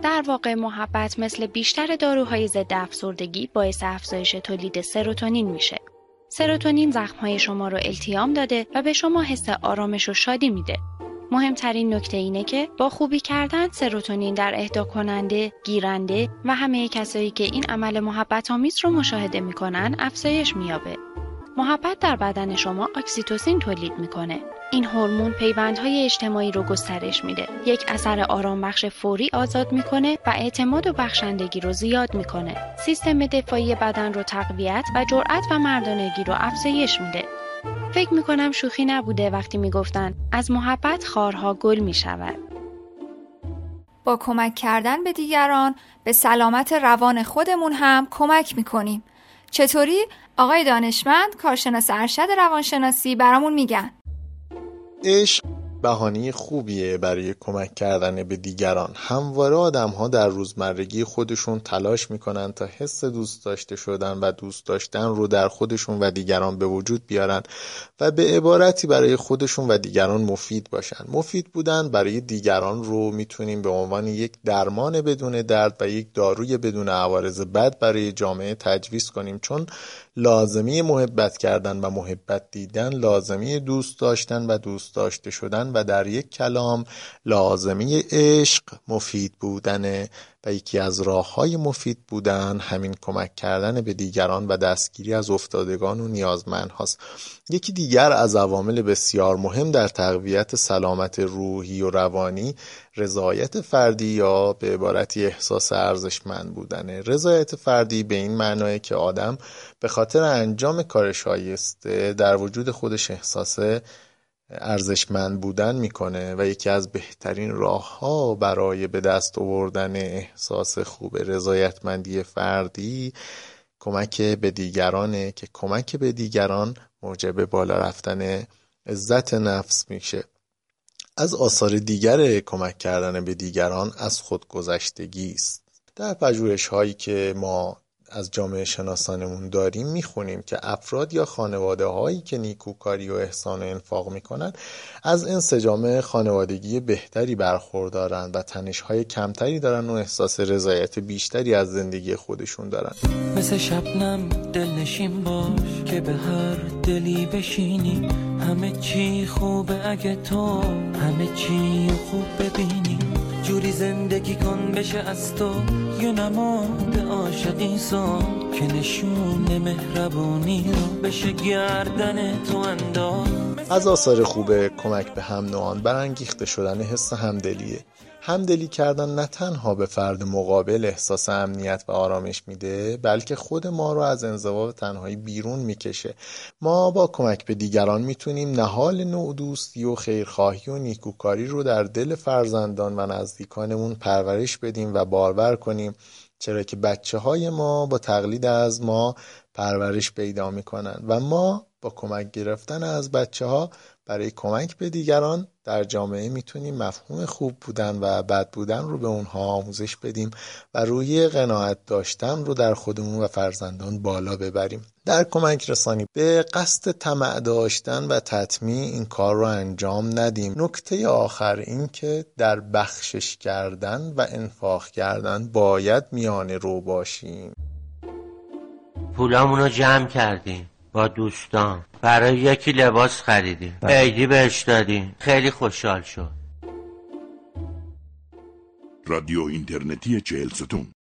در واقع محبت مثل بیشتر داروهای ضد افسردگی باعث افزایش تولید سروتونین میشه. سروتونین زخم‌های شما رو التیام داده و به شما حس آرامش و شادی میده. مهمترین نکته اینه که با خوبی کردن سروتونین در اهدا کننده، گیرنده و همه کسایی که این عمل محبت آمیز رو مشاهده میکنن افزایش مییابه. محبت در بدن شما اکسیتوسین تولید میکنه. این هورمون پیوندهای اجتماعی رو گسترش میده. یک اثر آرامبخش فوری آزاد میکنه و اعتماد و بخشندگی رو زیاد میکنه. سیستم دفاعی بدن رو تقویت و جرأت و مردانگی رو افزایش میده. فکر میکنم شوخی نبوده وقتی میگفتن از محبت خارها گل میشود. با کمک کردن به دیگران به سلامت روان خودمون هم کمک میکنیم. چطوری؟ آقای دانشمند کارشناس ارشد روانشناسی برامون میگن. عشق بهانه خوبیه برای کمک کردن به دیگران. همواره آدم‌ها در روزمرگی خودشون تلاش میکنن تا حس دوست داشته شدن و دوست داشتن رو در خودشون و دیگران به وجود بیارن و به عبارتی برای خودشون و دیگران مفید باشن. مفید بودن برای دیگران رو میتونیم به عنوان یک درمان بدون درد و یک داروی بدون عوارض بد برای جامعه تجویز کنیم، چون لازمی محبت کردن و محبت دیدن لازمی دوست داشتن و دوست داشته شدن و در یک کلام لازمی عشق مفید بودنه و یکی از راه‌های مفید بودن همین کمک کردن به دیگران و دستگیری از افتادگان و نیازمند هاست. یکی دیگر از عوامل بسیار مهم در تقویت سلامت روحی و روانی رضایت فردی یا به عبارتی احساس ارزشمند بودنه. رضایت فردی به این معناه که آدم به خاطر انجام کار شایسته در وجود خودش احساس ارزشمند بودن میکنه و یکی از بهترین راه‌ها برای به دست آوردن احساس خوب رضایتمندی فردی کمک به دیگرانه که کمک به دیگران موجب بالا رفتن عزت نفس میشه. از آثار دیگر کمک کردن به دیگران از خودگذشتگی است. در پژوهش‌هایی که ما از جامعه شناسانمون داریم میخونیم که افراد یا خانواده هایی که نیکوکاری و احسان و انفاق میکنن از انسجام خانوادگی بهتری برخوردارن و تنش‌های کمتری دارن و احساس رضایت بیشتری از زندگی خودشون دارن. مثل شبنم دلنشین باش که به هر دلی بشینی، همه چی خوبه اگه تو همه چی خوب ببینی، جوری زندگی کن بشه از تو یه نماد عاشقی سان که نشون مهربونی رو بشه گردن تو انداز. از آثار خوب کمک به هم نوعان برانگیخته شدن حس همدلیه. همدلی کردن نه تنها به فرد مقابل احساس امنیت و آرامش میده، بلکه خود ما رو از انزوا و تنهایی بیرون میکشه. ما با کمک به دیگران میتونیم نهال نوع دوستی و خیرخواهی و نیکوکاری رو در دل فرزندان و نزدیکانمون پرورش بدیم و بارور کنیم، چرا که بچه‌های ما با تقلید از ما پرورش پیدا میکنن و ما با کمک گرفتن از بچه‌ها برای کمک به دیگران در جامعه میتونیم مفهوم خوب بودن و بد بودن رو به اونها آموزش بدیم و روحیه قناعت داشتن رو در خودمون و فرزندان بالا ببریم. در کمک رسانی به قصد طمع داشتن و تطمیع این کار رو انجام ندیم. نکته آخر این که در بخشش کردن و انفاق کردن باید میانه رو باشیم. پولامونو جمع کردیم با دوستان، برای یکی لباس خریدیم، عیدی بهش دادیم، خیلی خوشحال شد. رادیو اینترنتی 40 ستون